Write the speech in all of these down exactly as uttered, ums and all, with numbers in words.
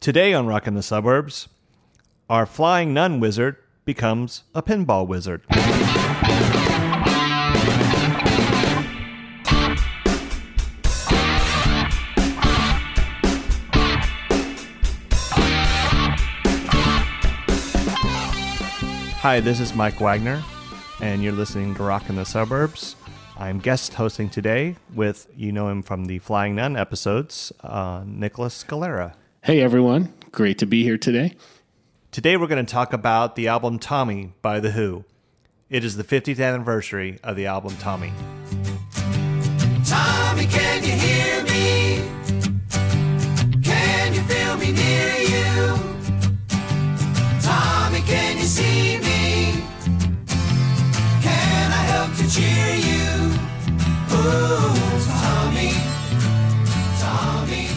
Today on Rockin' the Suburbs, our flying nun wizard becomes a pinball wizard. Hi, this is Mike Wagner, and you're listening to Rockin' the Suburbs. I'm guest hosting today with, you know him from the Flying Nun episodes, uh, Nicholas Scalera. Hey everyone, great to be here today. Today we're going to talk about the album Tommy by The Who. It is the fiftieth anniversary of the album Tommy. Tommy, can you hear me? Can you feel me near you? Tommy, can you see me? Can I help to cheer you? Ooh, Tommy, Tommy,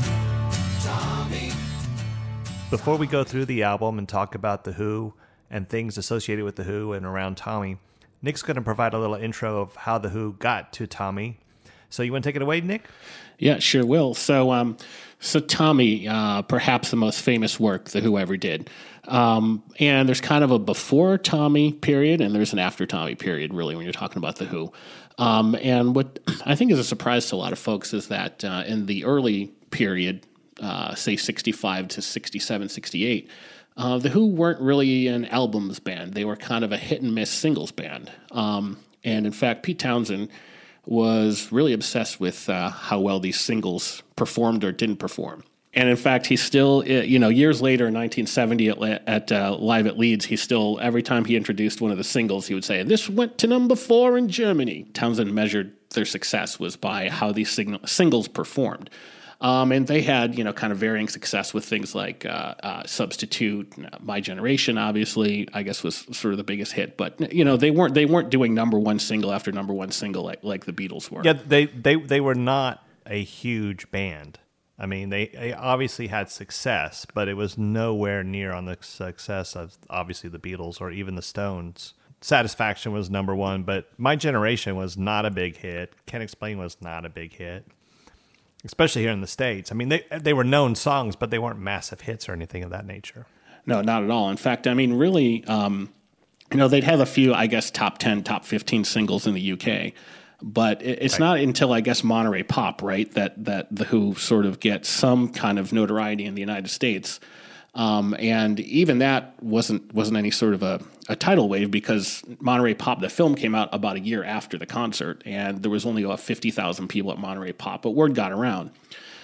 Tommy. Before we go through the album and talk about The Who and things associated with The Who and around Tommy, Nick's going to provide a little intro of how The Who got to Tommy. So you want to take it away, Nick? Yeah, sure will. So, um, so Tommy, uh, perhaps the most famous work The Who ever did. Um, and there's kind of a before Tommy period, and there's an after Tommy period, really, when you're talking about The Who. Um, and what I think is a surprise to a lot of folks is that uh, in the early period, uh, say sixty-five to sixty-seven, sixty-eight, uh, The Who weren't really an albums band. They were kind of a hit and miss singles band. Um, and in fact, Pete Townshend was really obsessed with uh, how well these singles performed or didn't perform. And in fact, he still, you know, years later in nineteen seventy at, at uh, Live at Leeds, he still, every time he introduced one of the singles, he would say, "This went to number four in Germany." Townshend measured their success was by how these sing- singles performed. Um, and they had, you know, kind of varying success with things like uh, uh, Substitute, My Generation, obviously, I guess was sort of the biggest hit. But, you know, they weren't they weren't doing number one single after number one single like, like the Beatles were. Yeah, they, they, they were not a huge band. I mean, they, they obviously had success, but it was nowhere near on the success of, obviously, the Beatles or even the Stones. Satisfaction was number one, but My Generation was not a big hit. Can't Explain was not a big hit, especially here in the States. I mean, they they were known songs, but they weren't massive hits or anything of that nature. No, not at all. In fact, I mean, really, um, you know, they'd have a few, I guess, top ten, top fifteen singles in the U K. But it's right. Not until, I guess, Monterey Pop, right, that that The Who sort of get some kind of notoriety in the United States. Um, and even that wasn't wasn't any sort of a, a tidal wave because Monterey Pop, the film, came out about a year after the concert, and there was only about fifty thousand people at Monterey Pop, but word got around.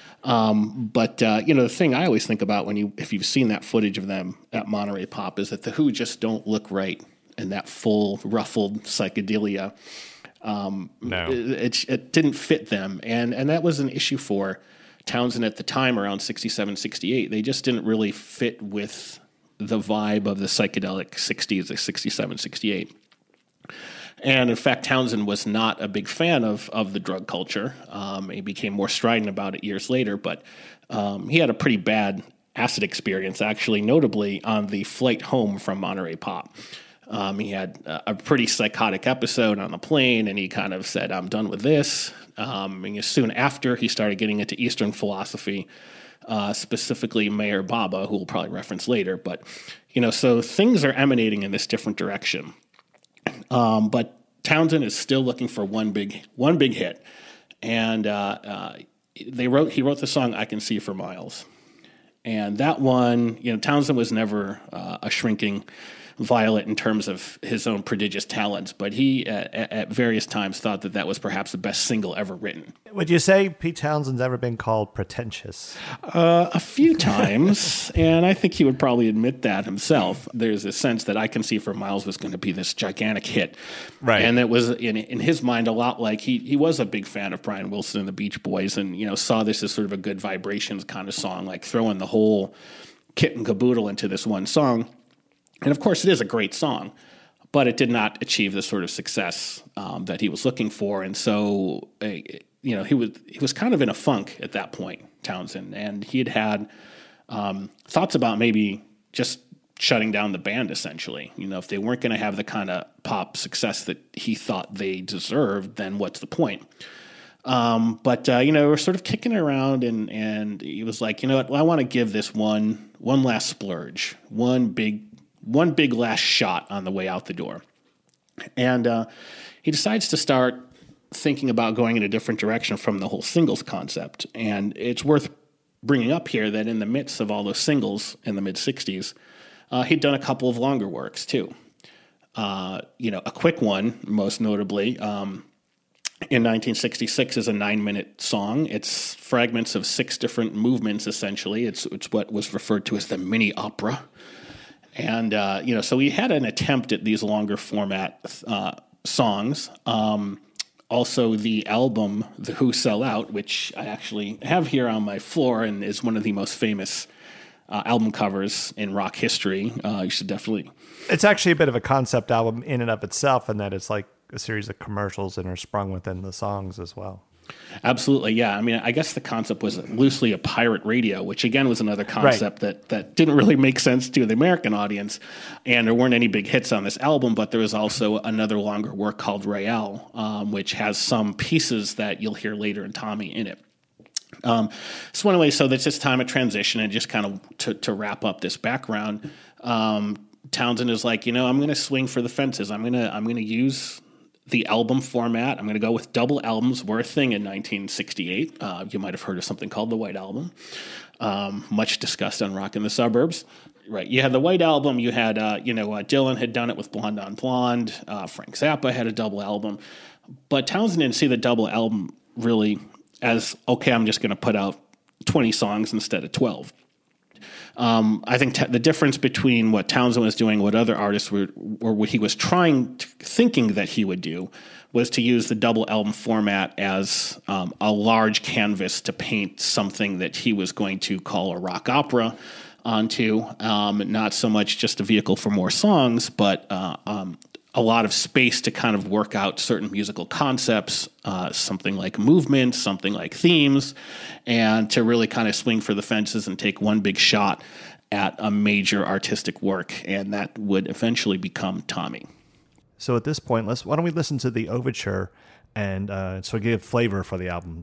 Um, but, uh, you know, the thing I always think about when you if you've seen that footage of them at Monterey Pop is that The Who just don't look right in that full, ruffled psychedelia. Um, no. it, it, it didn't fit them, and, and that was an issue for Townshend at the time around sixty-seven, sixty-eight. They just didn't really fit with the vibe of the psychedelic sixties, like sixty-seven, sixty-eight. And in fact, Townshend was not a big fan of, of the drug culture. Um, he became more strident about it years later, but um, he had a pretty bad acid experience, actually, notably on the flight home from Monterey Pop. Um, he had a pretty psychotic episode on the plane, and he kind of said, "I'm done with this." Um, and soon after, he started getting into Eastern philosophy, uh, specifically Meher Baba, who we'll probably reference later. But, you know, so things are emanating in this different direction. Um, but Townshend is still looking for one big one big hit. And uh, uh, they wrote he wrote the song "I Can See for Miles." And that one, you know, Townshend was never uh, a shrinking violet in terms of his own prodigious talents, but he at, at various times thought that that was perhaps the best single ever written. Would you say Pete Townshend's ever been called pretentious? Uh, a few times, and I think he would probably admit that himself. There's a sense that I Can See for Miles was going to be this gigantic hit. Right. And it was, in, in his mind, a lot like he, he was a big fan of Brian Wilson and the Beach Boys and, you know, saw this as sort of a good vibrations kind of song, like throwing the whole kit and caboodle into this one song. And of course, it is a great song, but it did not achieve the sort of success um, that he was looking for. And so, uh, you know, he was he was kind of in a funk at that point, Townshend, and he had had um, thoughts about maybe just shutting down the band, essentially. You know, if they weren't going to have the kind of pop success that he thought they deserved, then what's the point? Um, but uh, you know, we're sort of kicking it around, and and he was like, you know what, well, I want to give this one one last splurge, one big one big last shot on the way out the door, and uh, he decides to start thinking about going in a different direction from the whole singles concept. And it's worth bringing up here that in the midst of all those singles in the mid sixties, uh, he'd done a couple of longer works too. Uh, you know, a quick one, most notably. Um, In nineteen sixty-six is a nine-minute song. It's fragments of six different movements, essentially. It's it's what was referred to as the mini opera. And, uh, you know, so he had an attempt at these longer format uh, songs. Um, also, the album, The Who Sell Out, which I actually have here on my floor and is one of the most famous uh, album covers in rock history. Uh, you should definitely... It's actually a bit of a concept album in and of itself, in that it's like a series of commercials that are sprung within the songs as well. Absolutely, yeah. I mean, I guess the concept was loosely a pirate radio, which again was another concept right. that, that didn't really make sense to the American audience, and there weren't any big hits on this album, but there was also another longer work called Royale, um, which has some pieces that you'll hear later in Tommy in it. Um, so anyway, so that's just time of transition, and just kind of to, to wrap up this background, um, Townshend is like, you know, I'm going to swing for the fences. I'm going to I'm going to use the album format. I'm going to go with double albums. Were a thing in nineteen sixty-eight. Uh, you might have heard of something called the White Album, um, much discussed on Rock in the Suburbs. Right. You had the White Album. You had, uh, you know, uh, Dylan had done it with Blonde on Blonde. Uh, Frank Zappa had a double album. But Townshend didn't see the double album really as, okay, I'm just going to put out twenty songs instead of twelve. Um, I think t- the difference between what Townshend was doing, what other artists were, or what he was trying, to, thinking that he would do, was to use the double album format as um, a large canvas to paint something that he was going to call a rock opera onto. Um, not so much just a vehicle for more songs, but uh, um, a lot of space to kind of work out certain musical concepts, uh, something like movement, something like themes, and to really kind of swing for the fences and take one big shot at a major artistic work, and that would eventually become Tommy. So at this point, let's why don't we listen to the overture and uh, so give flavor for the album.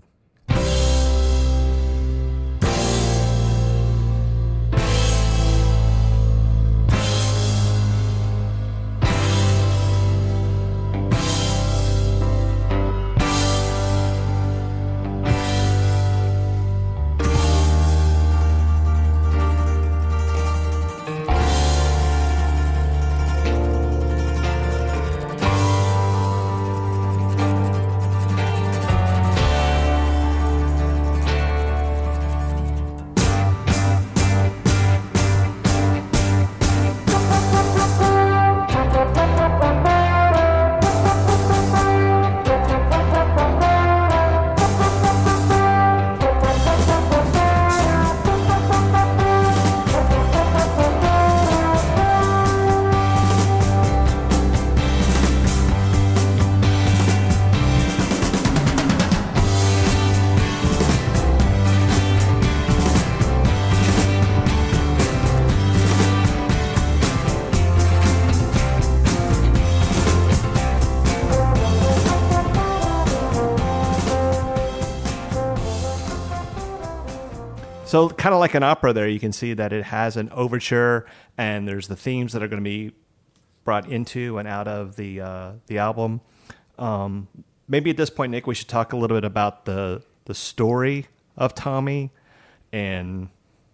So kind of like an opera there, you can see that it has an overture, and there's the themes that are going to be brought into and out of the uh, the album. Um, maybe at this point, Nick, we should talk a little bit about the the story of Tommy, and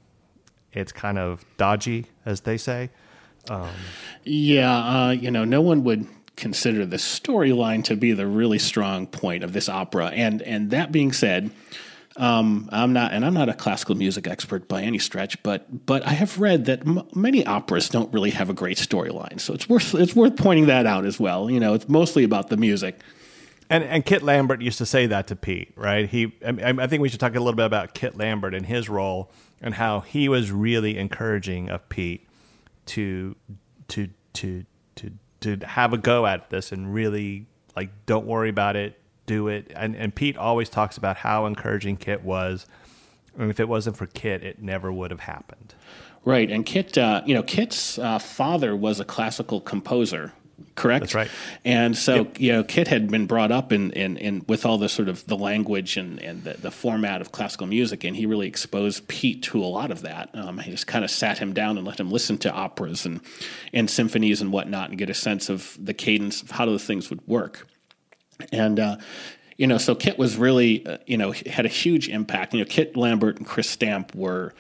it's kind of dodgy, as they say. Um, yeah, uh, you know, no one would consider the storyline to be the really strong point of this opera, and and that being said, Um, I'm not, and I'm not a classical music expert by any stretch, but but I have read that m- many operas don't really have a great storyline, so it's worth it's worth pointing that out as well. You know, it's mostly about the music. And and Kit Lambert used to say that to Pete, right? He, I, I think we should talk a little bit about Kit Lambert and his role, and how he was really encouraging of Pete to to to to to have a go at this and really, like, don't worry about it. Do it. And and Pete always talks about how encouraging Kit was. And if it wasn't for Kit, it never would have happened. Right. And Kit, uh, you know, Kit's uh, father was a classical composer correct? That's right. And so, Yep. you know, Kit had been brought up in, in, in with all the sort of the language and, and the, the format of classical music, and he really exposed Pete to a lot of that. Um, he just kind of sat him down and let him listen to operas and, and symphonies and whatnot and get a sense of the cadence of how those things would work. And, uh, you know, so Kit was really, uh, you know, had a huge impact. You know, Kit Lambert and Chris Stamp were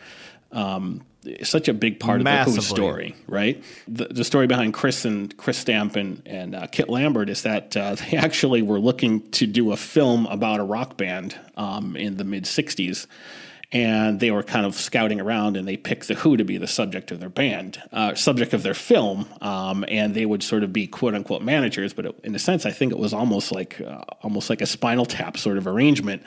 um, such a big part Massively. of the Who story, right? The, the story behind Chris and Chris Stamp and, and uh, Kit Lambert is that uh, they actually were looking to do a film about a rock band um, in the mid sixties. And they were kind of scouting around, and they picked the Who to be the subject of their band, uh, subject of their film, um, and they would sort of be quote unquote managers. But it, in a sense, I think it was almost like uh, almost like a Spinal Tap sort of arrangement.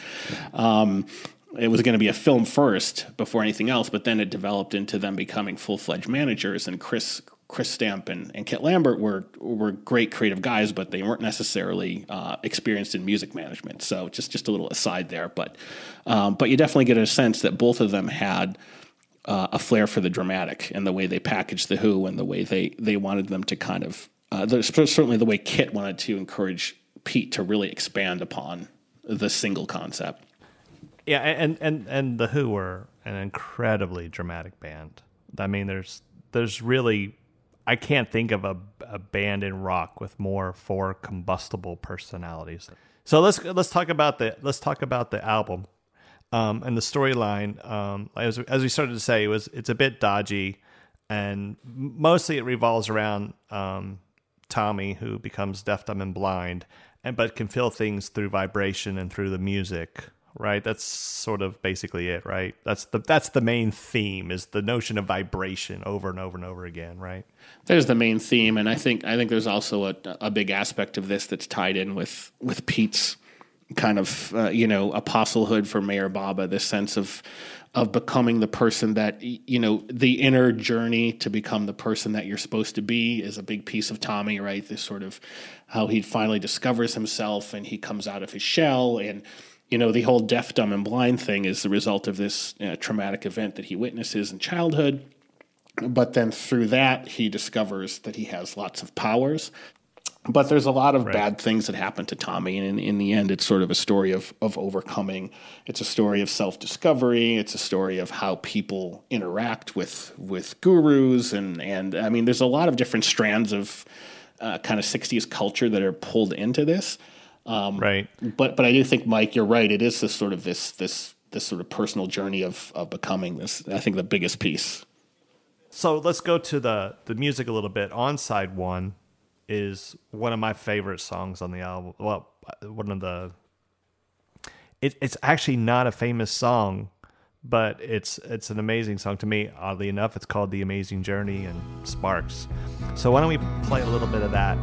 Um, it was going to be a film first before anything else, but then it developed into them becoming full fledged managers. And Chris Chris Stamp and, and Kit Lambert were were great creative guys, but they weren't necessarily uh, experienced in music management. So just just a little aside there, but um, but you definitely get a sense that both of them had uh, a flair for the dramatic and the way they packaged the Who and the way they they wanted them to kind of uh, certainly the way Kit wanted to encourage Pete to really expand upon the single concept. Yeah, and and and the Who were an incredibly dramatic band. I mean, there's there's really I can't think of a, a band in rock with more four combustible personalities. So let's let's talk about the let's talk about the album um, and the storyline. Um, as as we started to say, it was it's a bit dodgy, and mostly it revolves around um, Tommy, who becomes deaf, dumb, and blind, and but can feel things through vibration and through the music. Right, that's sort of basically it. Right, that's the that's the main theme is the notion of vibration over and over and over again. Right, there's the main theme, and I think I think there's also a, a big aspect of this that's tied in with with Pete's kind of uh, you know apostlehood for Mayor Baba. This sense of of becoming the person that you know the inner journey to become the person that you're supposed to be is a big piece of Tommy. Right, this sort of how he finally discovers himself and he comes out of his shell and. You know, the whole deaf, dumb, and blind thing is the result of this uh, traumatic event that he witnesses in childhood. But then through that, he discovers that he has lots of powers. But there's a lot of right. bad things that happen to Tommy. And in, in the end, it's sort of a story of, of overcoming. It's a story of self-discovery. It's a story of how people interact with with gurus. And, and I mean, there's a lot of different strands of uh, kind of sixties culture that are pulled into this. Um, right. But but I do think, Mike, you're right. It is this sort of this this this sort of personal journey of, of becoming this. I think the biggest piece. So let's go to the the music a little bit. On side one is one of my favorite songs on the album. Well, one of the. It, it's actually not a famous song, but it's it's an amazing song to me. Oddly enough, it's called "The Amazing Journey" and Sparks. So why don't we play a little bit of that?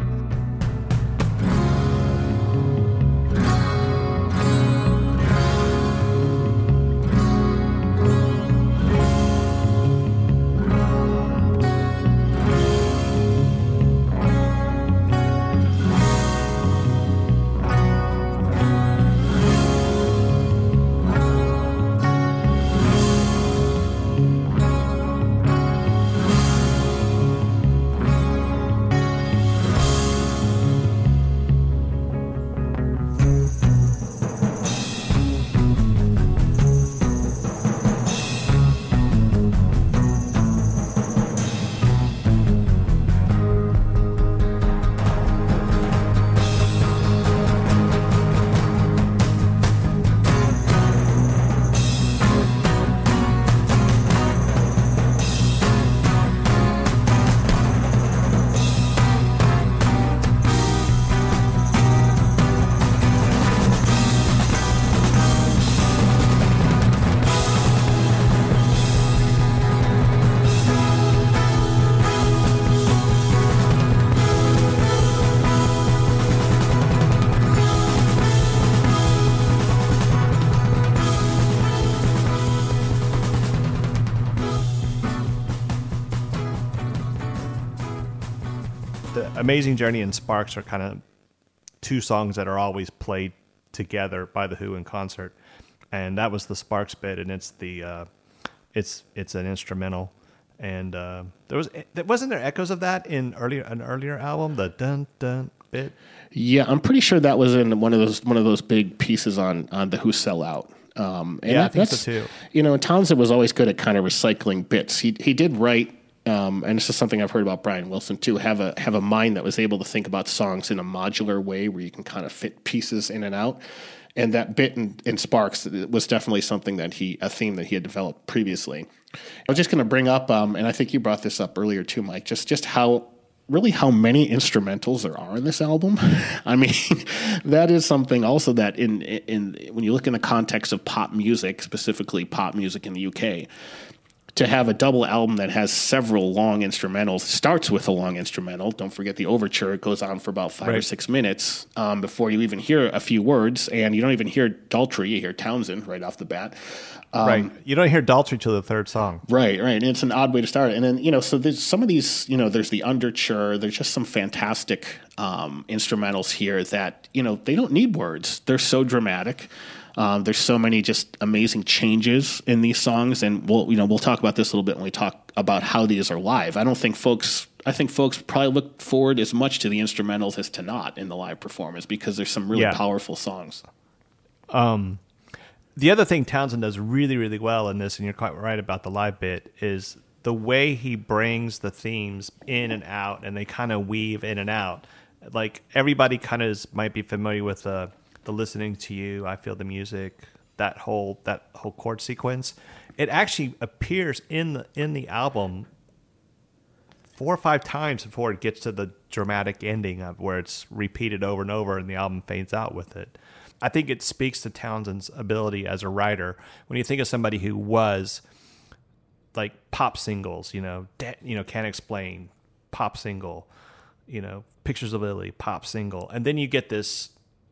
Amazing Journey and Sparks are kind of two songs that are always played together by the Who in concert, and that was the Sparks bit, and it's the uh, it's it's an instrumental, And uh, there was wasn't there echoes of that in earlier an earlier album, the dun dun bit. Yeah, I'm pretty sure that was in one of those one of those big pieces on on the Who Sell Out. Um, and yeah, that, I think that's, so too. You know, Townsend was always good at kind of recycling bits. He he did write, um, and this is something I've heard about Brian Wilson too. Have a have a mind that was able to think about songs in a modular way, where you can kind of fit pieces in and out. And that bit in, in Sparks was definitely something that he a theme that he had developed previously. I was just going to bring up, um, and I think you brought this up earlier too, Mike. Just just how. Really how many instrumentals there are in this album. I mean, that is something also that in, in when you look in the context of pop music, specifically pop music in the U K, to have a double album that has several long instrumentals, starts with a long instrumental. Don't forget the overture. It goes on for about five right. or six minutes um, before you even hear a few words, and you don't even hear Daltrey. You hear Townsend right off the bat. Um, right. You don't hear Daltrey till the third song. Right, right. And it's an odd way to start it. And then, you know, so there's some of these, you know, there's the underture. There's just some fantastic um, instrumentals here that, you know, they don't need words. They're so dramatic. Um, there's so many just amazing changes in these songs. And we'll, you know, we'll talk about this a little bit when we talk about how these are live. I don't think folks, I think folks probably look forward as much to the instrumentals as to not in the live performance because there's some really yeah. powerful songs. Um, The other thing Townsend does really, really well in this, and you're quite right about the live bit, is the way he brings the themes in and out, and they kind of weave in and out. Like, everybody kind of might be familiar with the, the listening to you, I feel the music, that whole that whole chord sequence. It actually appears in the in the album four or five times before it gets to the dramatic ending of where it's repeated over and over, and the album fades out with it. I think it speaks to Townsend's ability as a writer. When you think of somebody who was like pop singles, you know, de- you know, Can't Explain, pop single, you know, Pictures of Lily, pop single, and then you get this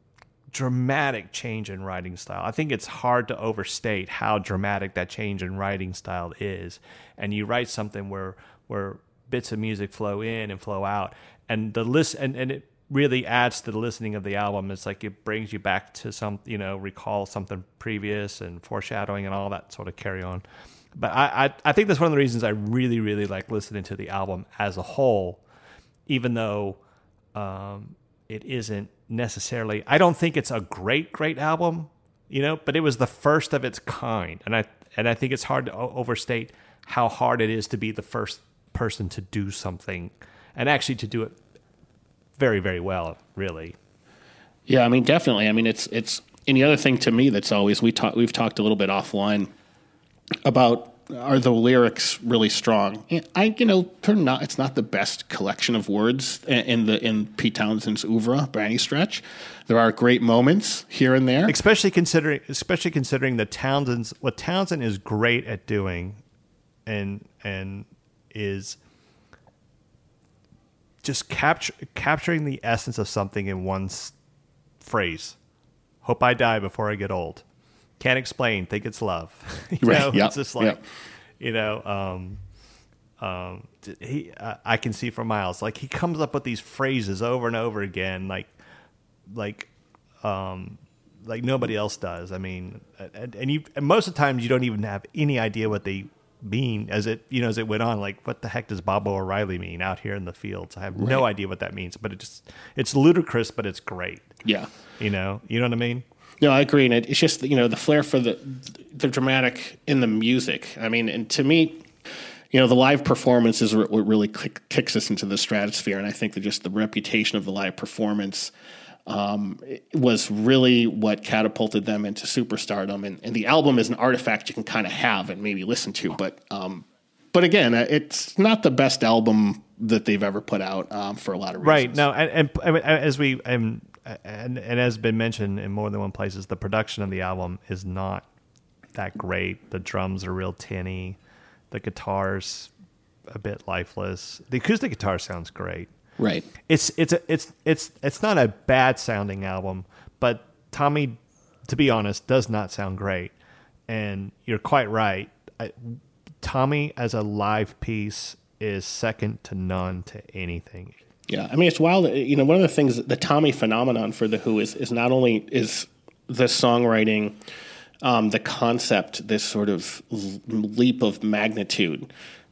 dramatic change in writing style. I think it's hard to overstate how dramatic that change in writing style is. And you write something where where bits of music flow in and flow out, and the list and, and it really adds to the listening of the album. It's like it brings you back to some, you know, recall something previous and foreshadowing and all that sort of carry on. But I, I, I think that's one of the reasons I really, really like listening to the album as a whole, even though um, it isn't necessarily, I don't think it's a great, great album, you know, but it was the first of its kind. And I, and I think it's hard to overstate how hard it is to be the first person to do something and actually to do it very, very well, really. Yeah, I mean, definitely. I mean, it's it's. And the other thing to me that's always we talk we've talked a little bit offline about are the lyrics really strong? I you know they're not. It's not the best collection of words in the in Pete Townshend's oeuvre by any stretch. There are great moments here and there, especially considering especially considering the Townsend's what Townsend is great at doing, and and is. Just capture, capturing the essence of something in one s- phrase. Hope I die before I get old. Can't explain. Think it's love. you right. know, Yep. It's just like, yep. you know, um, um, he. Uh, I can see for miles. Like he comes up with these phrases over and over again, like, like, um, like nobody else does. I mean, and, and you. And most of the times, you don't even have any idea what they. mean as it you know as it went on, like what the heck does Bobo O'Reilly mean out here in the fields? I have right. no idea what that means, but it just it's ludicrous, but it's great. Yeah, you know, you know what I mean? No, I agree, and it, it's just you know the flair for the the dramatic in the music. I mean, and to me, you know, the live performance is what really kick, kicks us into the stratosphere, and I think that just the reputation of the live performance. Um, was really what catapulted them into superstardom, and, and the album is an artifact you can kind of have and maybe listen to, but um, but again, it's not the best album that they've ever put out um, for a lot of reasons. Right. No, and, and as we and, and and as been mentioned in more than one places, the production of the album is not that great. The drums are real tinny, the guitar's a bit lifeless. The acoustic guitar sounds great. Right. It's it's a, it's it's it's not a bad sounding album, but Tommy, to be honest, does not sound great. And you're quite right. I, Tommy as a live piece is second to none to anything. Yeah, I mean it's wild. You know, one of the things the Tommy phenomenon for the Who is is not only is the songwriting, um, the concept, this sort of leap of magnitude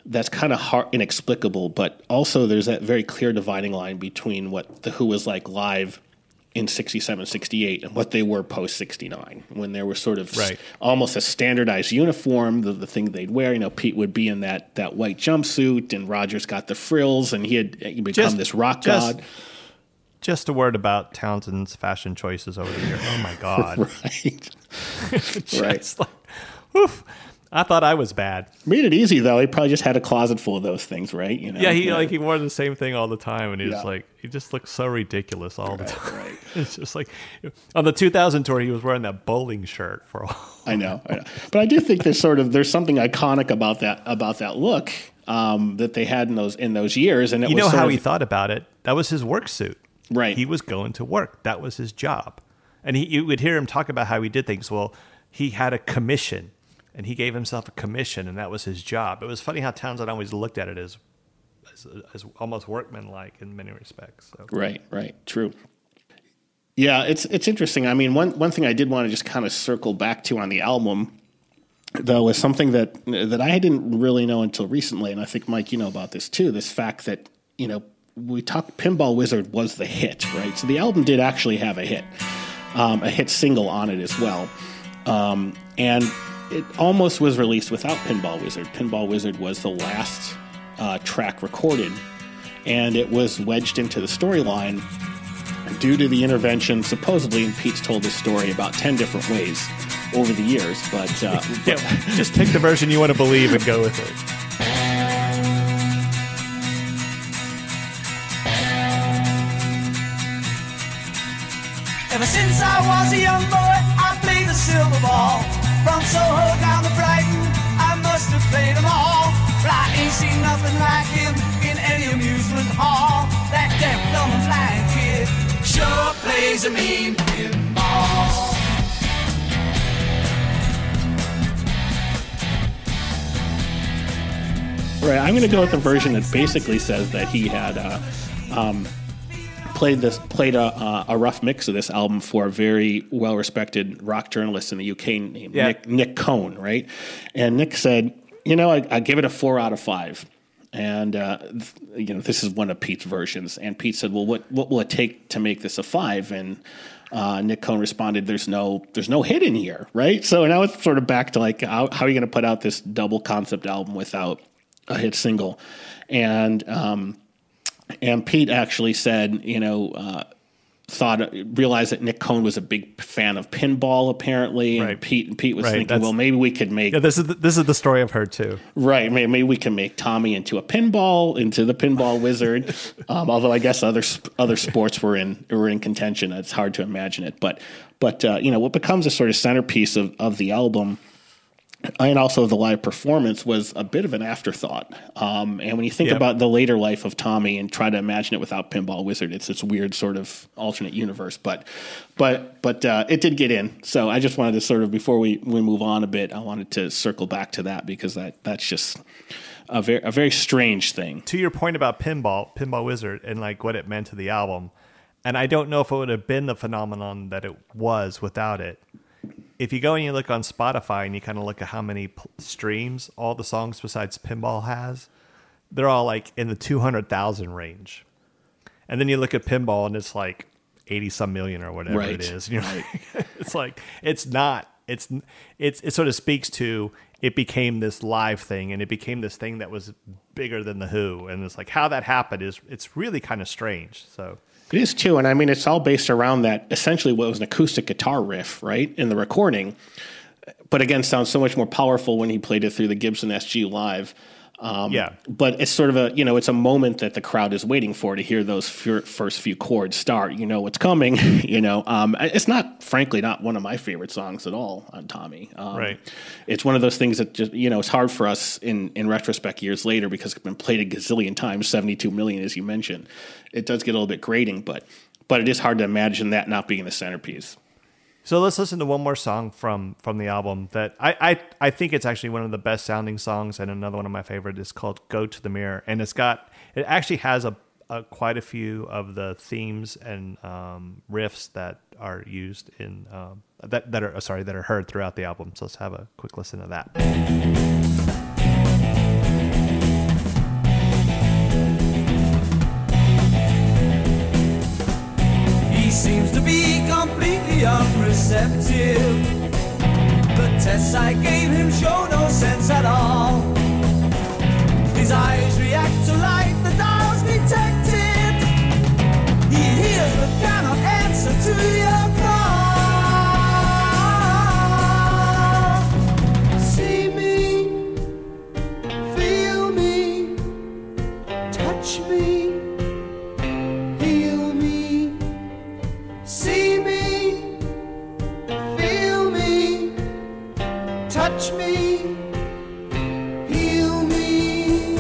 that's kind of hard, inexplicable, but also there's that very clear dividing line between what The Who was like live in sixty-seven, sixty-eight and what they were post sixty-nine, when there was sort of Right. s- almost a standardized uniform, the, the thing they'd wear. You know, Pete would be in that, that white jumpsuit, and Rogers got the frills, and he had he become Just- this rock just- god. Just a word about Townsend's fashion choices over the year. Oh my God. Right. Just Right. like, woof. I thought I was bad. Made it easy, though. He probably just had a closet full of those things, right? You know? Yeah, he like he wore the same thing all the time, and he Yeah. was like, he just looked so ridiculous all the time. right. It's just like on the two thousand tour, he was wearing that bowling shirt for all. I know, I know, but I do think there's sort of there's something iconic about that about that look um, that they had in those in those years, and it You was know sort how of, he thought about it? That was his work suit. Right. He was going to work. That was his job. And he, you would hear him talk about how he did things. Well, he had a commission, and he gave himself a commission, and that was his job. It was funny how Townsend always looked at it as as, as almost workmanlike in many respects. So. Right, right, true. Yeah, it's it's interesting. I mean, one one thing I did want to just kind of circle back to on the album, though, was something that that I didn't really know until recently, and I think Mike, you know about this too. This fact that you know we talked, Pinball Wizard was the hit, right? So the album did actually have a hit, um, a hit single on it as well, um, and it almost was released without Pinball Wizard. Pinball Wizard was the last uh, track recorded, and it was wedged into the storyline due to the intervention, supposedly, and Pete's told this story about ten different ways over the years, but uh, Yeah, just pick the version you want to believe and go with it. Ever since I was a young boy, I played the silver ball. From Soho down to Brighton, I must have played them all. But I ain't seen nothing like him in any amusement hall. That deaf, dumb, and blind kid sure plays a mean pinball. right, I'm going to go with the version that basically says that he had uh, um, played this played a, uh, a rough mix of this album for a very well-respected rock journalist in the U K named Yeah. Nick, Nick Cohn, right? And Nick said, you know, I, I give it a four out of five. And, uh, th- you know, this is one of Pete's versions. And Pete said, well, what, what will it take to make this a five? And uh, Nick Cohn responded, there's no there's no hit in here, right? So now it's sort of back to like, how, how are you going to put out this double concept album without a hit single? And um, and Pete actually said, you know, uh, thought realized that Nick Cohn was a big fan of pinball, apparently. And Right. Pete Pete was Right, thinking, that's- well, maybe we could make Yeah, this is the, this is the story I've heard too. Right, maybe, maybe we can make Tommy into a pinball, into the Pinball Wizard. um, although I guess other sp- other sports were in were in contention. It's hard to imagine it, but but uh, you know what becomes a sort of centerpiece of of the album, and also the live performance, was a bit of an afterthought. Um, and when you think Yep. about the later life of Tommy and try to imagine it without Pinball Wizard, it's this weird sort of alternate universe. But but but uh, it did get in. So I just wanted to sort of, before we, we move on a bit, I wanted to circle back to that, because that that's just a very a very strange thing. To your point about pinball, Pinball Wizard, and like what it meant to the album, and I don't know if it would have been the phenomenon that it was without it. If you go and you look on Spotify and you kind of look at how many p- streams all the songs besides Pinball has, they're all like in the two hundred thousand range. And then you look at Pinball and it's like eighty some million or whatever Right. it is. And you're like, it's like, it's not, it's, it's, it sort of speaks to, it became this live thing, and it became this thing that was bigger than the Who. And it's like how that happened is, it's really kind of strange. So It is too, and I mean, it's all based around that, essentially what was an acoustic guitar riff, right, in the recording, but again, sounds so much more powerful when he played it through the Gibson S G live. Um, Yeah. But it's sort of a, you know, it's a moment that the crowd is waiting for, to hear those fir- first few chords start. You know what's coming, you know. Um, it's not, frankly, not one of my favorite songs at all on Tommy. Um, Right. It's one of those things that just, you know, it's hard for us in, in retrospect years later, because it's been played a gazillion times, seventy-two million, as you mentioned. It does get a little bit grating, but but it is hard to imagine that not being the centerpiece. So let's listen to one more song from from the album that I, I I think it's actually one of the best sounding songs, and another one of my favorite is called "Go to the Mirror," and it's got it actually has a, a quite a few of the themes and um, riffs that are used in um, that that are sorry that are heard throughout the album. So let's have a quick listen to that. completely unreceptive. The tests I gave him show no sense at all. His eyes react to light, the dial's detected. He hears but cannot answer to your call. See me, feel me, touch me, heal me. See me, feel me, touch me, heal me.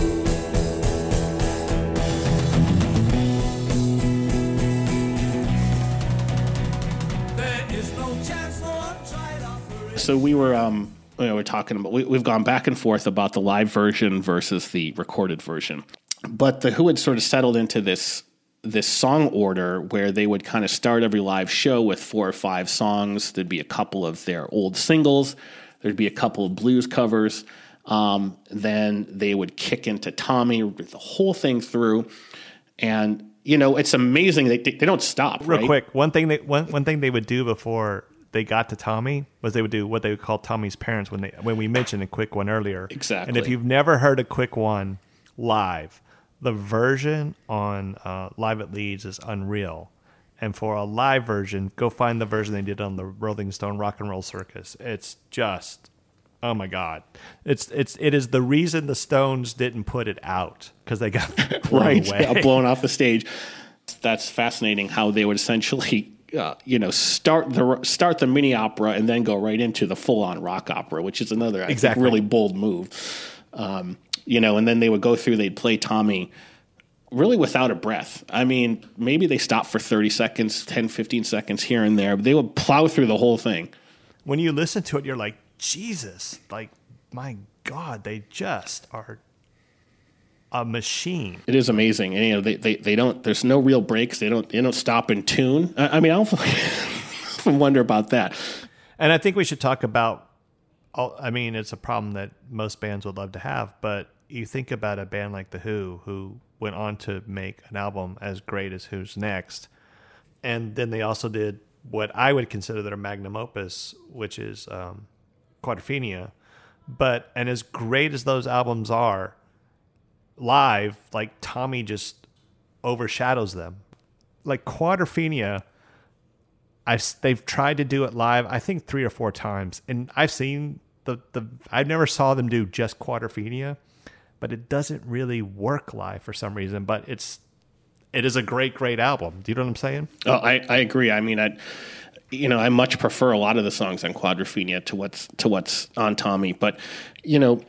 There is no chance for untried operation. So we were, um, you know, we're talking about, we, we've gone back and forth about the live version versus the recorded version. But the Who had sort of settled into this this song order where they would kind of start every live show with four or five songs. There'd be a couple of their old singles. There'd be a couple of blues covers. Um, then they would kick into Tommy, the whole thing through. And, you know, it's amazing. They, they don't stop, Real right? quick, one thing they one one thing they would do before they got to Tommy was they would do what they would call Tommy's parents when they when we mentioned a quick one earlier. Exactly. And if you've never heard a quick one live, the version on uh, Live at Leeds is unreal. And for a live version, go find the version they did on the Rolling Stone Rock and Roll Circus. It's just, oh my God! It's it's it is the reason the Stones didn't put it out because they got blown right, away. yeah, blown off the stage. That's fascinating how they would essentially, uh, you know, start the start the mini opera and then go right into the full on rock opera, which is another I Exactly. think, really bold move. Um, you know, and then they would go through, they'd play Tommy really without a breath. I mean, maybe they stopped for thirty seconds, ten, fifteen seconds here and there, but they would plow through the whole thing. When you listen to it, you're like, Jesus, like, my God, they just are a machine. It is amazing. And, you know, they, they, they don't, there's no real breaks. They don't, they don't stop in tune. I, I mean, I often wonder about that. And I think we should talk about, I mean, it's a problem that most bands would love to have, but you think about a band like The Who, who went on to make an album as great as Who's Next. And then they also did what I would consider their magnum opus, which is um, Quadrophenia. But, and as great as those albums are, live, like Tommy just overshadows them. Like Quadrophenia, I've, they've tried to do it live, I think three or four times. And I've seen the, the I never saw them do just Quadrophenia, but it doesn't really work live for some reason. But it's it is a great, great album. Do you know what I'm saying? Oh, I, I agree. I mean, I, you know, I much prefer a lot of the songs on Quadrophenia to what's to what's on Tommy. But, you know,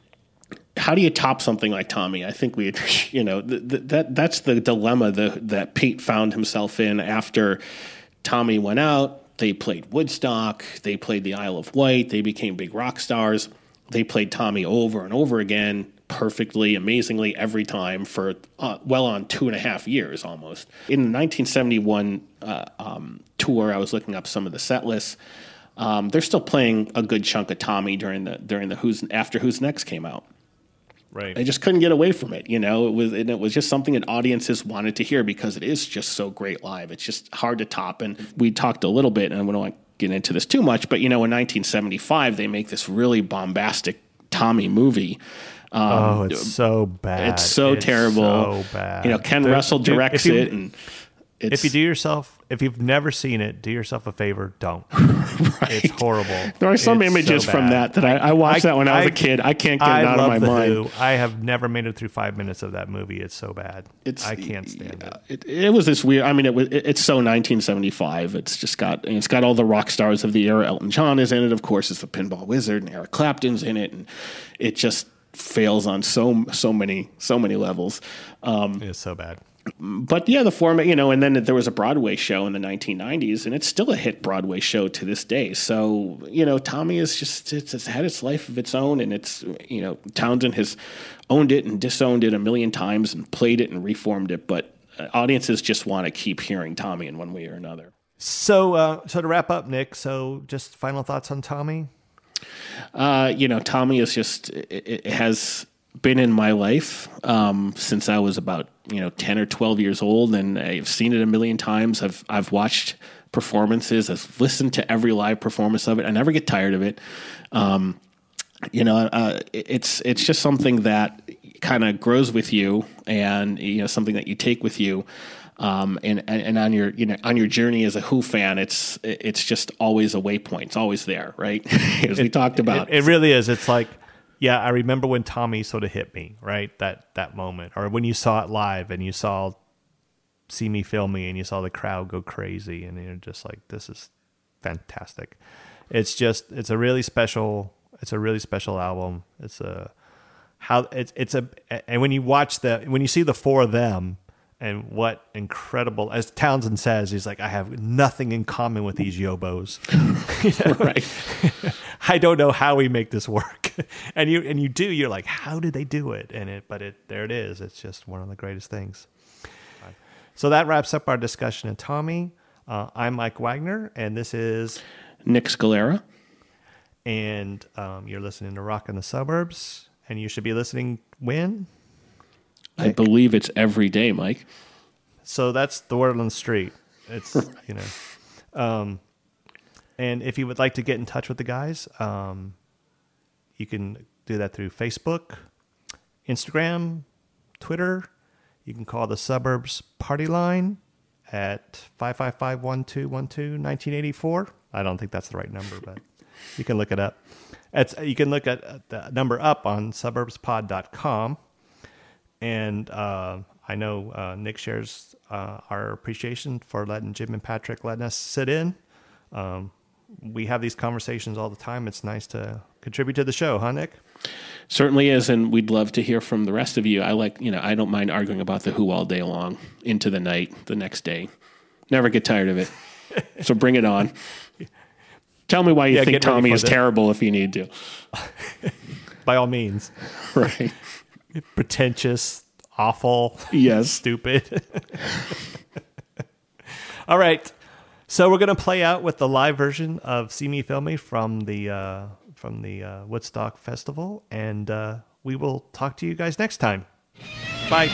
how do you top something like Tommy? I think we, you know, th- th- that that's the dilemma the, that Pete found himself in after Tommy went out. They played Woodstock. They played the Isle of Wight. They became big rock stars. They played Tommy over and over again, perfectly, amazingly, every time for uh, well on two and a half years almost. In the nineteen seventy-one uh, um, tour, I was looking up some of the set lists. Um, they're still playing a good chunk of Tommy during the during the Who's after Who's Next came out. Right. They just couldn't get away from it, you know. It was and it was just something that audiences wanted to hear because it is just so great live. It's just hard to top. And we talked a little bit, and I don't want to get into this too much, but you know, in nineteen seventy-five, they make this really bombastic Tommy movie. Um, oh, it's so bad. It's so it's terrible. So bad. You know, Ken There- Russell dude, directs if you- it, and it's, If you do yourself, if you've never seen it, do yourself a favor. Don't. right. It's horrible. There are some It's images so from bad. that that I, I watched that when I was a kid. I can't get I it out of love my The mind. Who. I have never made it through five minutes of that movie. It's so bad. It's, I can't stand it. it. It was this weird. I mean, it was. It, it's so nineteen seventy-five. It's just got. And it's got all the rock stars of the era. Elton John is in it, of course. Is the Pinball Wizard, and Eric Clapton's in it, and it just fails on so so many so many levels. Um, It's so bad. but yeah, the format, you know, and then there was a Broadway show in the nineteen nineties, and it's still a hit Broadway show to this day. So, you know, Tommy is just, it's, it's had its life of its own, and it's, you know, Townsend has owned it and disowned it a million times and played it and reformed it, but uh, audiences just want to keep hearing Tommy in one way or another. So, uh, so to wrap up, Nick, so just final thoughts on Tommy? Uh, you know, Tommy is just, it, it has been in my life um, since I was about you know ten or twelve years old, and I've seen it a million times. I've I've watched performances. I've listened to every live performance of it. I never get tired of it. Um, you know, uh, it's it's just something that kind of grows with you, and you know something that you take with you. Um, and, and, and on your, you know, on your journey as a Who fan, it's, it's just always a waypoint. It's always there, right? As we it, talked about. It, it really is. It's like, yeah, I remember when Tommy sort of hit me, right? That, that moment, or when you saw it live and you saw See Me, Feel Me, and you saw the crowd go crazy, and you're just like, this is fantastic. It's just, it's a really special, it's a really special album. It's a, how it's, it's a, and when you watch the, when you see the four of them, and what incredible, as Townsend says, he's like, I have nothing in common with these yobos. You know? Right. I don't know how we make this work. And you and you do, you're like, how did they do it? And it but it there it is. It's just one of the greatest things. So that wraps up our discussion of Tommy. Uh, I'm Mike Wagner, and this is Nick Scalera. And um, you're listening to Rock in the Suburbs, and you should be listening when? I believe it's every day, Mike. So that's the word on the street. It's, you know. Um, and if you would like to get in touch with the guys, um, you can do that through Facebook, Instagram, Twitter. You can call the Suburbs Party Line at five five five, one two one two, one nine eight four. I don't think that's the right number, but you can look it up. It's, you can look at the number up on suburbs pod dot com. And uh, I know uh, Nick shares uh, our appreciation for letting Jim and Patrick letting us sit in. Um, we have these conversations all the time. It's nice to contribute to the show, huh, Nick? Certainly is, and we'd love to hear from the rest of you. I like, you know, I don't mind arguing about the Who all day long, into the night, the next day. Never get tired of it. So bring it on. Tell me why you yeah, think Tommy is this. terrible if you need to. By all means. Right. Pretentious, awful, yes, stupid. All right, so we're gonna play out with the live version of "See Me, Feel Me" from the uh, from the uh, Woodstock Festival, and uh, we will talk to you guys next time. Bye.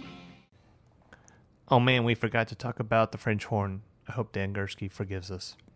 Oh man, we forgot to talk about the French horn. I hope Dan Gursky forgives us.